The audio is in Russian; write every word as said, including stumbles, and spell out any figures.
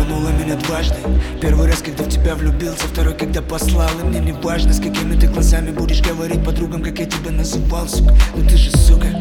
обманула меня дважды. Первый раз, когда в тебя влюбился, второй, когда послал. И мне не важно, с какими ты глазами будешь говорить подругам, как я тебя называл, сука. Но ты же, сука,